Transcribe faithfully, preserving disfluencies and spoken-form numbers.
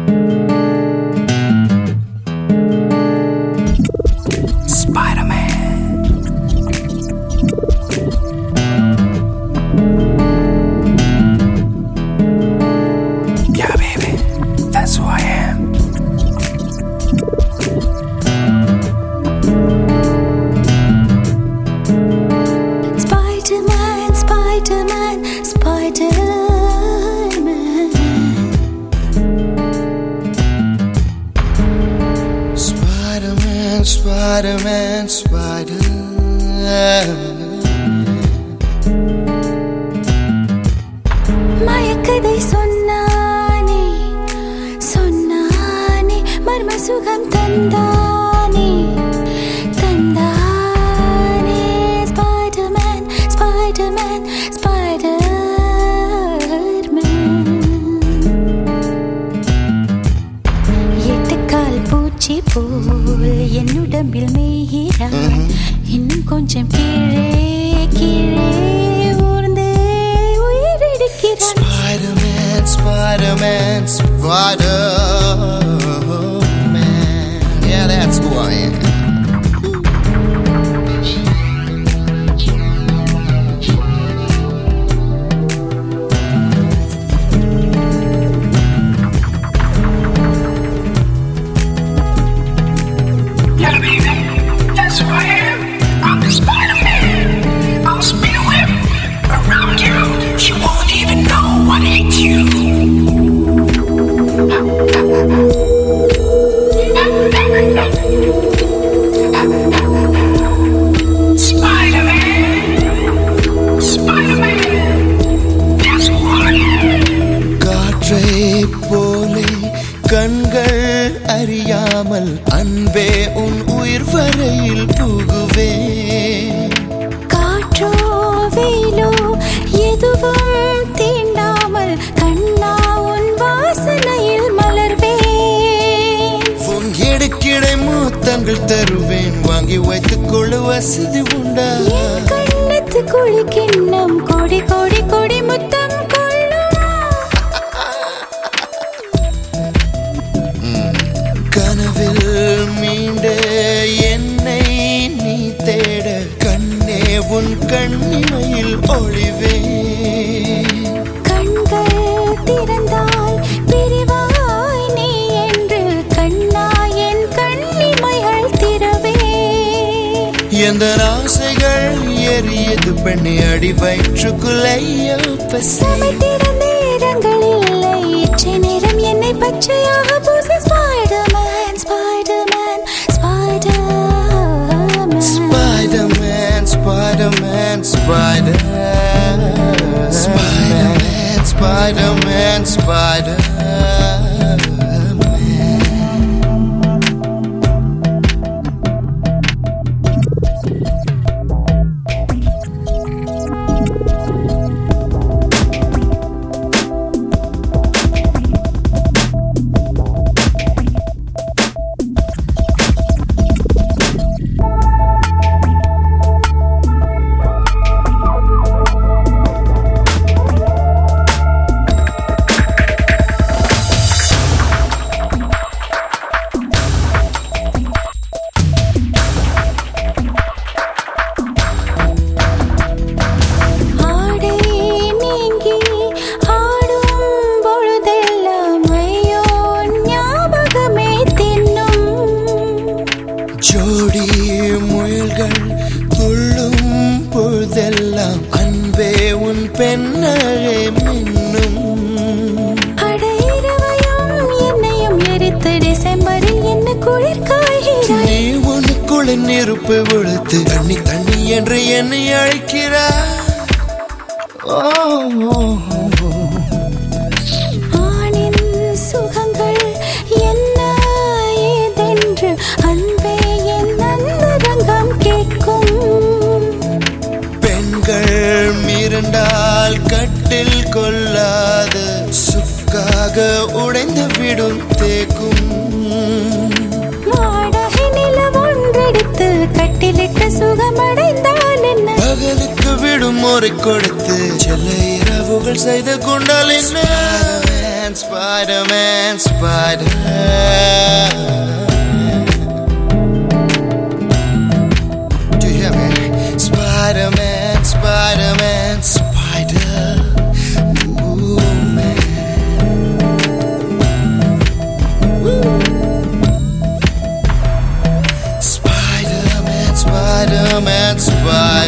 Spider-Man, Spider-Man. மயக்கதை சொன்னானே சொன்னானே மர்ம சுகம் தந்தானே தந்தானே Spider-Man, Spider-Man, Spider-Man. எட்டுக்கால் பூச்சி போல் என் உடம்பில் மேய்கிறான் இன்னும் கொஞ்சம் கீழே கீழே ஊர்ந்து உயிரெடுக்கிறான் Spider-Man, Spider-Man, Spider-Man. Yeah, that's who I am. கண்கள் அறியாமல் அன்பே உன் உயிர் வரையில் புகுவே காற்றோ வெயிலோ எதுவும் தீண்டாமல் கண்ணா உன் வாசனையில் மலர்வே உன் இடுக்கிடை மூத்தங்கள் தருவேன் வாங்கி வைத்துக் கொள்ள வசதி உண்டா கண்ணத்து குழி கிண்ணம் கொடி கொடி கொடி முத்தம் கனவில் மீண்ட என்னை நீ தேட கண்ணே உன் கண்ணிமையில் ஒளிவே கண்கள் திறந்தால் பிரிவாய் நீ என்று கண்ணா என் கண்ணிமைகள் திறவே எந்த ஆசைகள் எரியது பெண்ணை அடி வயிற்றுக்குள்ளையோ பசுமை திறந்த நேரங்கள் இல்லை இச்சை நேரம் என்னை பச்சையாக பூச Spider-Man, Spider-Man, Spider-Man. Spider-Man, Spider-Man, Spider-Man. Spider-Man, Spider-Man, Spider-Man. ஜோடி முயல்கள் துள்ளும் பொழுதெல்லாம் அன்பே உன் பெண்ணழே மின்னும் அடையிறவையும் என்னையும் எரித்து டிசம்பரில் என்ன குளிர் காய்கிறாய் நீ உனக்குள்ள நெருப்பு விழுத்து தண்ணி தண்ணி என்று என்னை அழைக்கிறாய் ஆணின் சுகங்கள் என்ன ஏதென்று அன்பே என் அந்தரங்கம் கேட்கும் பெண்கள் மிரண்டால் கட்டில் கொள்ளாது சுக்காக உடைந்து விடும் தேக்கும் வாடகை நிலம் ஒன்றெடுத்து கட்டிலிட்டு சுகமடைந்தால் என்ன பகலுக்கு விடும் முறை கொடுத்து செல்ல இரவுகள் செய்து கொண்டால் என்ன Spider-Man, Spider. Do you hear me? Spider-Man, Spider-Man, Spider. Ooh, man. Woo. Spider-Man, Spider-Man, Spider.